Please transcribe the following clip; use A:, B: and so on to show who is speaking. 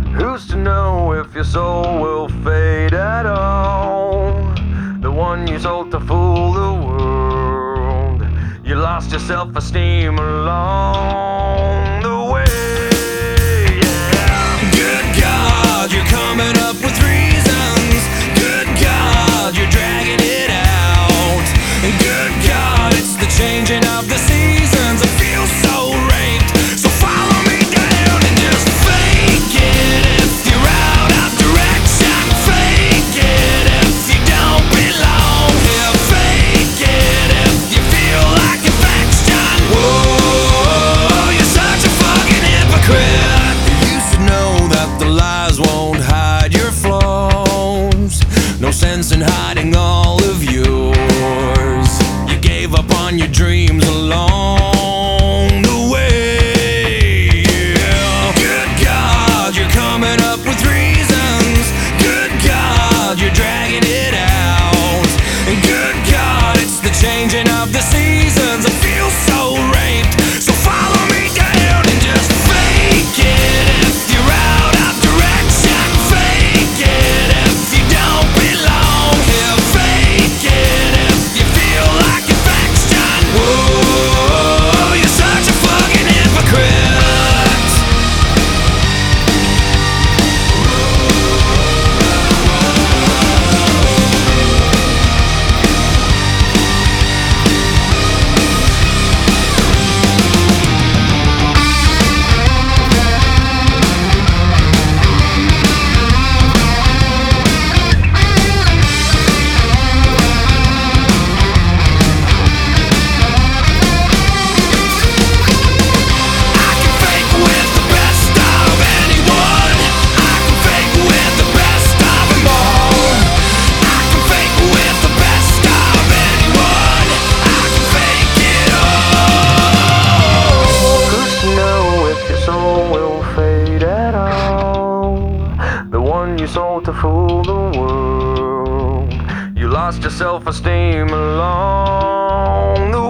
A: Who's to know if your soul will fade at all? The one you sold to fool the world. You lost your self-esteem along the way. Yeah. Good God, you're coming up with reasons. Good God, you're dragging it out. And good God, it's the changing of the seasons. I feel so raped. So follow me down and just fake it if you're out of direction. Fake it if you don't belong here. Fake it if you feel like affection. Whoa, you're such a fucking hypocrite. You should know that the lies won't hide your flaws. No sense in hiding all of yours. You gave up on your dreams along the way. Yeah. Good God, you're coming up with reasons. Good God, you're dragging it out. And good God, it's the changing of the seasons. I feel so raped. So follow me down and just fake it if you're out of direction. Fake it if you don't belong here. Fake it if you feel like affection. Whoa, you're such a fucking hypocrite. You sold to fool the world. You lost your self-esteem along the